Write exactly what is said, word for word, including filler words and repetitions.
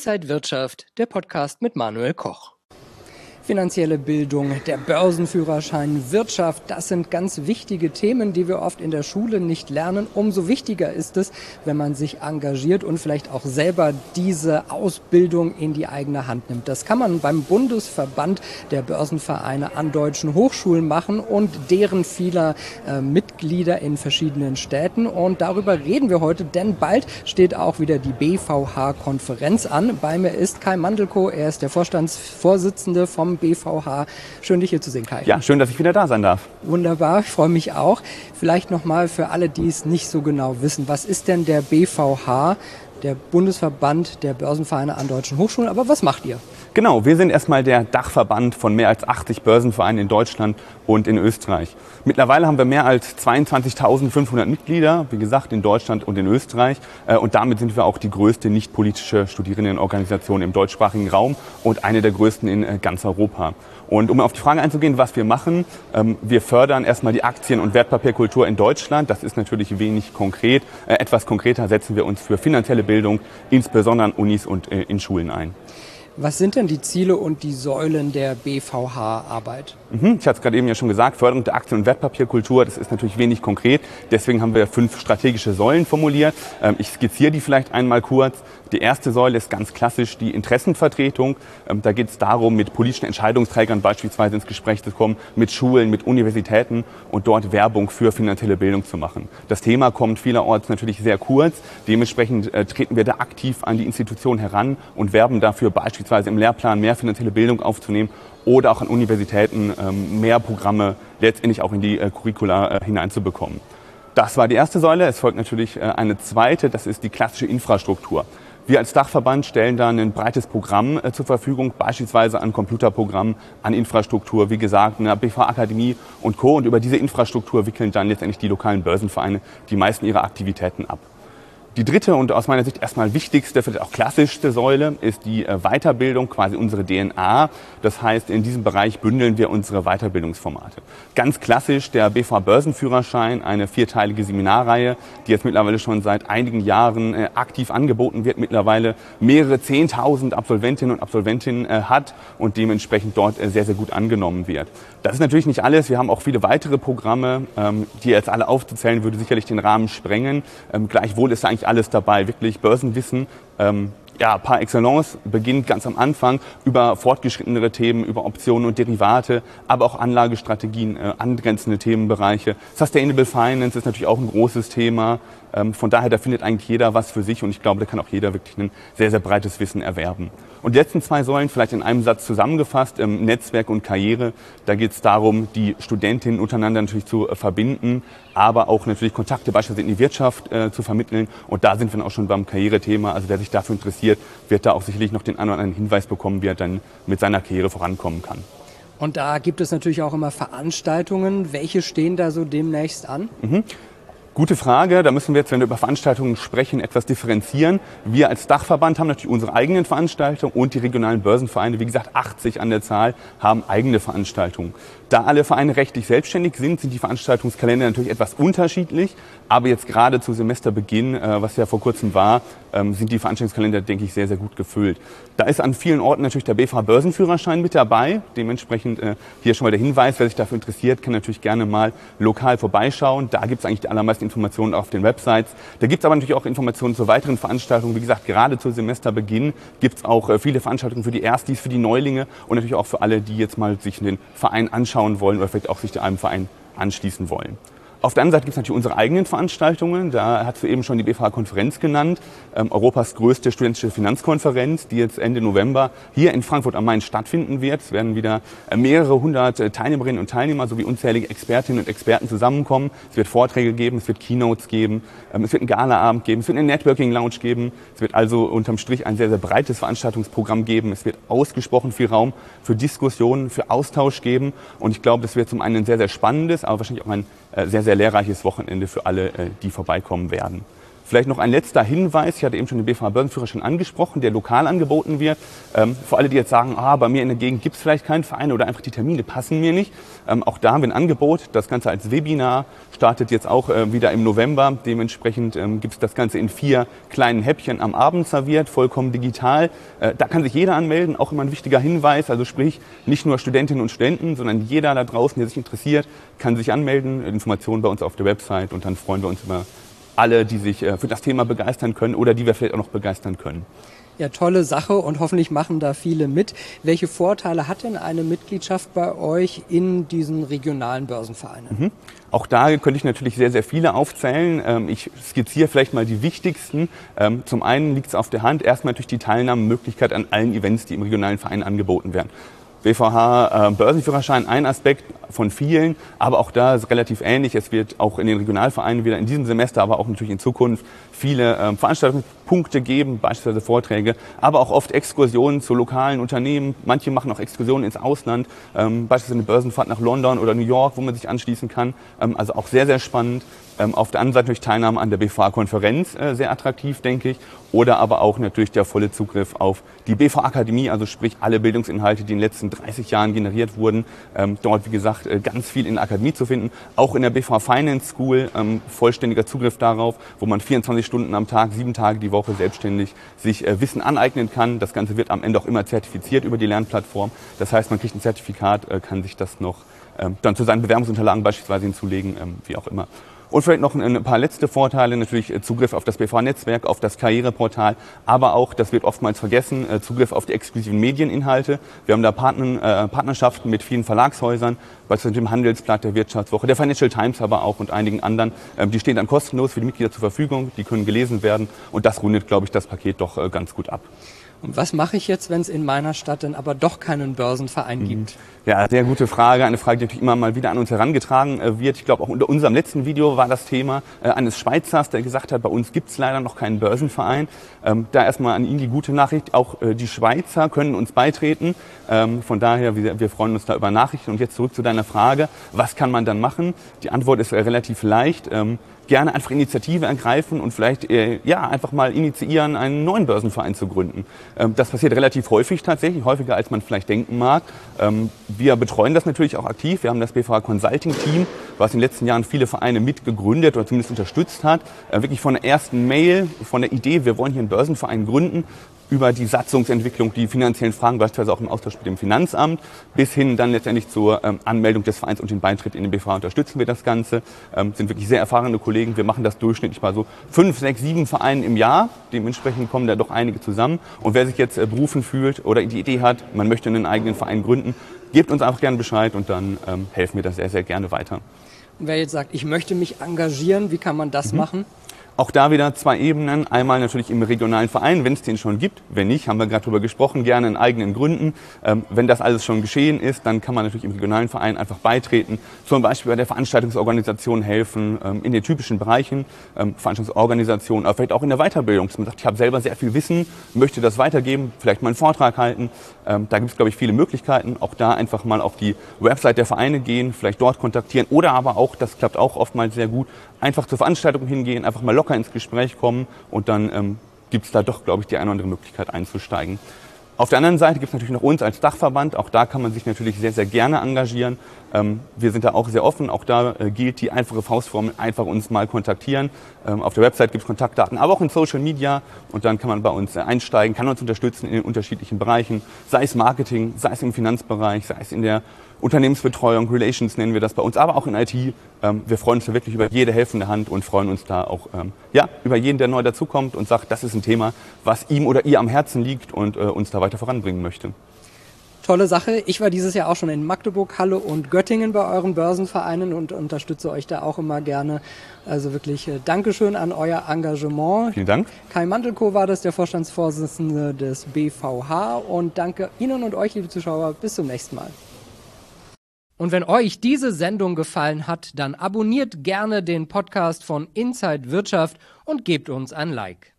Inside Wirtschaft, der Podcast mit Manuel Koch. Finanzielle Bildung, der Börsenführerschein, Wirtschaft, das sind ganz wichtige Themen, die wir oft in der Schule nicht lernen. Umso wichtiger ist es, wenn man sich engagiert und vielleicht auch selber diese Ausbildung in die eigene Hand nimmt. Das kann man beim Bundesverband der Börsenvereine an deutschen Hochschulen machen und deren vieler äh, Mitglieder in verschiedenen Städten. Und darüber reden wir heute, denn bald steht auch wieder die B V H-Konferenz an. Bei mir ist Kai Mandelkow, er ist der Vorstandsvorsitzende vom B V H. Schön, dich hier zu sehen, Kai. Ja, schön, dass ich wieder da sein darf. Wunderbar, ich freue mich auch. Vielleicht nochmal für alle, die es nicht so genau wissen, was ist denn der B V H, der Bundesverband der Börsenvereine an deutschen Hochschulen, aber was macht ihr? Genau, wir sind erstmal der Dachverband von mehr als achtzig Börsenvereinen in Deutschland und in Österreich. Mittlerweile haben wir mehr als zweiundzwanzigtausendfünfhundert Mitglieder, wie gesagt, in Deutschland und in Österreich. Und damit sind wir auch die größte nicht-politische Studierendenorganisation im deutschsprachigen Raum und eine der größten in ganz Europa. Und um auf die Frage einzugehen, was wir machen, wir fördern erstmal die Aktien- und Wertpapierkultur in Deutschland. Das ist natürlich wenig konkret. Etwas konkreter setzen wir uns für finanzielle Bildung, insbesondere an Unis und in Schulen ein. Was sind denn die Ziele und die Säulen der B V H-Arbeit? Mhm, ich hatte es gerade eben ja schon gesagt, Förderung der Aktien- und Wertpapierkultur, das ist natürlich wenig konkret. Deswegen haben wir fünf strategische Säulen formuliert. Ich skizziere die vielleicht einmal kurz. Die erste Säule ist ganz klassisch die Interessenvertretung. Da geht es darum, mit politischen Entscheidungsträgern beispielsweise ins Gespräch zu kommen, mit Schulen, mit Universitäten und dort Werbung für finanzielle Bildung zu machen. Das Thema kommt vielerorts natürlich sehr kurz. Dementsprechend äh, treten wir da aktiv an die Institution heran und werben dafür, beispielsweise im Lehrplan mehr finanzielle Bildung aufzunehmen oder auch an Universitäten ähm, mehr Programme letztendlich auch in die äh, Curricula äh, hineinzubekommen. Das war die erste Säule. Es folgt natürlich äh, eine zweite, das ist die klassische Infrastruktur. Wir als Dachverband stellen dann ein breites Programm äh, zur Verfügung, beispielsweise an Computerprogrammen, an Infrastruktur, wie gesagt, eine B V Akademie und Co. Und über diese Infrastruktur wickeln dann letztendlich die lokalen Börsenvereine die meisten ihrer Aktivitäten ab. Die dritte und aus meiner Sicht erstmal wichtigste, vielleicht auch klassischste Säule ist die Weiterbildung, quasi unsere D N A. Das heißt, in diesem Bereich bündeln wir unsere Weiterbildungsformate. Ganz klassisch der B V H-Börsenführerschein, eine vierteilige Seminarreihe, die jetzt mittlerweile schon seit einigen Jahren äh, aktiv angeboten wird, mittlerweile mehrere zehntausend Absolventinnen und Absolventinnen äh, hat und dementsprechend dort äh, sehr, sehr gut angenommen wird. Das ist natürlich nicht alles. Wir haben auch viele weitere Programme, ähm, die jetzt alle aufzuzählen, würde sicherlich den Rahmen sprengen. Ähm, gleichwohl ist eigentlich alles dabei, wirklich Börsenwissen, ähm, ja, par excellence, beginnt ganz am Anfang über fortgeschrittenere Themen, über Optionen und Derivate, aber auch Anlagestrategien, äh, angrenzende Themenbereiche. Sustainable Finance ist natürlich auch ein großes Thema. Ähm, von daher, da findet eigentlich jeder was für sich und ich glaube, da kann auch jeder wirklich ein sehr, sehr breites Wissen erwerben. Und die letzten zwei Säulen, vielleicht in einem Satz zusammengefasst, ähm, Netzwerk und Karriere. Da geht es darum, die Studentinnen untereinander natürlich zu äh, verbinden, aber auch natürlich Kontakte beispielsweise in die Wirtschaft äh, zu vermitteln. Und da sind wir dann auch schon beim Karrierethema. Also wer sich dafür interessiert, wird da auch sicherlich noch den einen oder anderen Hinweis bekommen, wie er dann mit seiner Karriere vorankommen kann. Und da gibt es natürlich auch immer Veranstaltungen. Welche stehen da so demnächst an? Mhm. Gute Frage. Da müssen wir jetzt, wenn wir über Veranstaltungen sprechen, etwas differenzieren. Wir als Dachverband haben natürlich unsere eigenen Veranstaltungen und die regionalen Börsenvereine, wie gesagt achtzig an der Zahl, haben eigene Veranstaltungen. Da alle Vereine rechtlich selbstständig sind, sind die Veranstaltungskalender natürlich etwas unterschiedlich. Aber jetzt gerade zu Semesterbeginn, was ja vor kurzem war, sind die Veranstaltungskalender, denke ich, sehr, sehr gut gefüllt. Da ist an vielen Orten natürlich der B V H-Börsenführerschein mit dabei. Dementsprechend hier schon mal der Hinweis, wer sich dafür interessiert, kann natürlich gerne mal lokal vorbeischauen. Da gibt es eigentlich die allermeisten Informationen auf den Websites. Da gibt es aber natürlich auch Informationen zu weiteren Veranstaltungen. Wie gesagt, gerade zu Semesterbeginn gibt es auch viele Veranstaltungen für die Erstis, für die Neulinge und natürlich auch für alle, die jetzt mal sich den Verein anschauen wollen oder vielleicht auch sich einem Verein anschließen wollen. Auf der anderen Seite gibt es natürlich unsere eigenen Veranstaltungen. Da hat du eben schon die B V H-Konferenz genannt, ähm, Europas größte studentische Finanzkonferenz, die jetzt Ende November hier in Frankfurt am Main stattfinden wird. Es werden wieder äh, mehrere hundert äh, Teilnehmerinnen und Teilnehmer sowie unzählige Expertinnen und Experten zusammenkommen. Es wird Vorträge geben, es wird Keynotes geben, ähm, es wird einen Galaabend geben, es wird eine Networking-Lounge geben. Es wird also unterm Strich ein sehr, sehr breites Veranstaltungsprogramm geben. Es wird ausgesprochen viel Raum für Diskussionen, für Austausch geben. Und ich glaube, das wird zum einen ein sehr, sehr spannendes, aber wahrscheinlich auch ein äh, sehr, sehr lehrreiches Wochenende für alle, die vorbeikommen werden. Vielleicht noch ein letzter Hinweis, ich hatte eben schon den B V H-Börsenführerschein angesprochen, der lokal angeboten wird. Ähm, für alle, die jetzt sagen, ah, bei mir in der Gegend gibt es vielleicht keinen Verein oder einfach die Termine passen mir nicht. Ähm, auch da haben wir ein Angebot, das Ganze als Webinar, startet jetzt auch äh, wieder im November. Dementsprechend ähm, gibt es das Ganze in vier kleinen Häppchen am Abend serviert, vollkommen digital. Äh, da kann sich jeder anmelden, auch immer ein wichtiger Hinweis, also sprich nicht nur Studentinnen und Studenten, sondern jeder da draußen, der sich interessiert, kann sich anmelden. Informationen bei uns auf der Website und dann freuen wir uns über alle, die sich für das Thema begeistern können oder die wir vielleicht auch noch begeistern können. Ja, tolle Sache und hoffentlich machen da viele mit. Welche Vorteile hat denn eine Mitgliedschaft bei euch in diesen regionalen Börsenvereinen? Mhm. Auch da könnte ich natürlich sehr, sehr viele aufzählen. Ich skizziere vielleicht mal die wichtigsten. Zum einen liegt es auf der Hand, erstmal natürlich die Teilnahmemöglichkeit an allen Events, die im regionalen Verein angeboten werden. B V H äh, Börsenführerschein ein Aspekt von vielen, aber auch da ist relativ ähnlich. Es wird auch in den Regionalvereinen wieder in diesem Semester, aber auch natürlich in Zukunft viele äh, Veranstaltungspunkte geben, beispielsweise Vorträge, aber auch oft Exkursionen zu lokalen Unternehmen. Manche machen auch Exkursionen ins Ausland, ähm, beispielsweise eine Börsenfahrt nach London oder New York, wo man sich anschließen kann. Ähm, also auch sehr, sehr spannend. Ähm, auf der anderen Seite natürlich Teilnahme an der B V H-Konferenz, äh, sehr attraktiv, denke ich. Oder aber auch natürlich der volle Zugriff auf die B V Akademie, also sprich alle Bildungsinhalte, die in den letzten dreißig Jahren generiert wurden. Ähm, dort, wie gesagt, äh, ganz viel in der Akademie zu finden. Auch in der B V H Finance School ähm, vollständiger Zugriff darauf, wo man vierundzwanzig Stunden am Tag, sieben Tage die Woche selbstständig sich äh, Wissen aneignen kann. Das Ganze wird am Ende auch immer zertifiziert über die Lernplattform. Das heißt, man kriegt ein Zertifikat, äh, kann sich das noch ähm, dann zu seinen Bewerbungsunterlagen beispielsweise hinzulegen, ähm, wie auch immer. Und vielleicht noch ein paar letzte Vorteile, natürlich Zugriff auf das B V H-Netzwerk, auf das Karriereportal, aber auch, das wird oftmals vergessen, Zugriff auf die exklusiven Medieninhalte. Wir haben da Partner, äh, Partnerschaften mit vielen Verlagshäusern, beispielsweise dem Handelsblatt, der Wirtschaftswoche, der Financial Times aber auch und einigen anderen. Ähm, die stehen dann kostenlos für die Mitglieder zur Verfügung, die können gelesen werden und das rundet, glaube ich, das Paket doch äh, ganz gut ab. Und was mache ich jetzt, wenn es in meiner Stadt dann aber doch keinen Börsenverein gibt? Ja, sehr gute Frage. Eine Frage, die natürlich immer mal wieder an uns herangetragen wird. Ich glaube, auch unter unserem letzten Video war das Thema äh, eines Schweizers, der gesagt hat, bei uns gibt es leider noch keinen Börsenverein. Ähm, da erstmal an ihn die gute Nachricht. Auch äh, die Schweizer können uns beitreten. Ähm, von daher, wir, wir freuen uns da über Nachrichten. Und jetzt zurück zu deiner Frage. Was kann man dann machen? Die Antwort ist äh, relativ leicht. Ähm, gerne einfach Initiative ergreifen und vielleicht äh, ja einfach mal initiieren, einen neuen Börsenverein zu gründen. Ähm, das passiert relativ häufig tatsächlich, häufiger als man vielleicht denken mag. Ähm, wir betreuen das natürlich auch aktiv. Wir haben das B V H Consulting Team, was in den letzten Jahren viele Vereine mitgegründet oder zumindest unterstützt hat. Äh, wirklich von der ersten Mail, von der Idee, wir wollen hier einen Börsenverein gründen, über die Satzungsentwicklung, die finanziellen Fragen, beispielsweise auch im Austausch mit dem Finanzamt, bis hin dann letztendlich zur ähm, Anmeldung des Vereins und den Beitritt in den B V H unterstützen wir das Ganze. Ähm, sind wirklich sehr erfahrene Kollegen. Wir machen das durchschnittlich bei so fünf, sechs, sieben Vereinen im Jahr. Dementsprechend kommen da doch einige zusammen. Und wer sich jetzt äh, berufen fühlt oder die Idee hat, man möchte einen eigenen Verein gründen, gebt uns einfach gerne Bescheid und dann ähm, helfen wir das sehr, sehr gerne weiter. Und wer jetzt sagt, ich möchte mich engagieren, wie kann man das mhm. machen? Auch da wieder zwei Ebenen. Einmal natürlich im regionalen Verein, wenn es den schon gibt. Wenn nicht, haben wir gerade drüber gesprochen, gerne in eigenen Gründen. Ähm, wenn das alles schon geschehen ist, dann kann man natürlich im regionalen Verein einfach beitreten. Zum Beispiel bei der Veranstaltungsorganisation helfen, ähm, in den typischen Bereichen. Ähm, Veranstaltungsorganisation, aber vielleicht auch in der Weiterbildung. Dass man sagt, ich habe selber sehr viel Wissen, möchte das weitergeben, vielleicht mal einen Vortrag halten. Ähm, da gibt es, glaube ich, viele Möglichkeiten. Auch da einfach mal auf die Website der Vereine gehen, vielleicht dort kontaktieren. Oder aber auch, das klappt auch oftmals sehr gut, einfach zur Veranstaltung hingehen, einfach mal locker ins Gespräch kommen und dann ähm, gibt es da doch, glaube ich, die eine oder andere Möglichkeit einzusteigen. Auf der anderen Seite gibt es natürlich noch uns als Dachverband. Auch da kann man sich natürlich sehr, sehr gerne engagieren. Ähm, wir sind da auch sehr offen. Auch da äh, gilt die einfache Faustformel, einfach uns mal kontaktieren. Ähm, auf der Website gibt es Kontaktdaten, aber auch in Social Media. Und dann kann man bei uns äh, einsteigen, kann uns unterstützen in den unterschiedlichen Bereichen. Sei es Marketing, sei es im Finanzbereich, sei es in der Unternehmensbetreuung, Relations nennen wir das bei uns, aber auch in I T. Ähm, wir freuen uns da wirklich über jede helfende Hand und freuen uns da auch ähm, ja, über jeden, der neu dazukommt und sagt, das ist ein Thema, was ihm oder ihr am Herzen liegt und äh, uns da weiter voranbringen möchte. Tolle Sache. Ich war dieses Jahr auch schon in Magdeburg, Halle und Göttingen bei euren Börsenvereinen und unterstütze euch da auch immer gerne. Also wirklich äh, Dankeschön an euer Engagement. Vielen Dank. Kai Mantelko war das, der Vorstandsvorsitzende des B V H. Und danke Ihnen und euch, liebe Zuschauer. Bis zum nächsten Mal. Und wenn euch diese Sendung gefallen hat, dann abonniert gerne den Podcast von Inside Wirtschaft und gebt uns ein Like.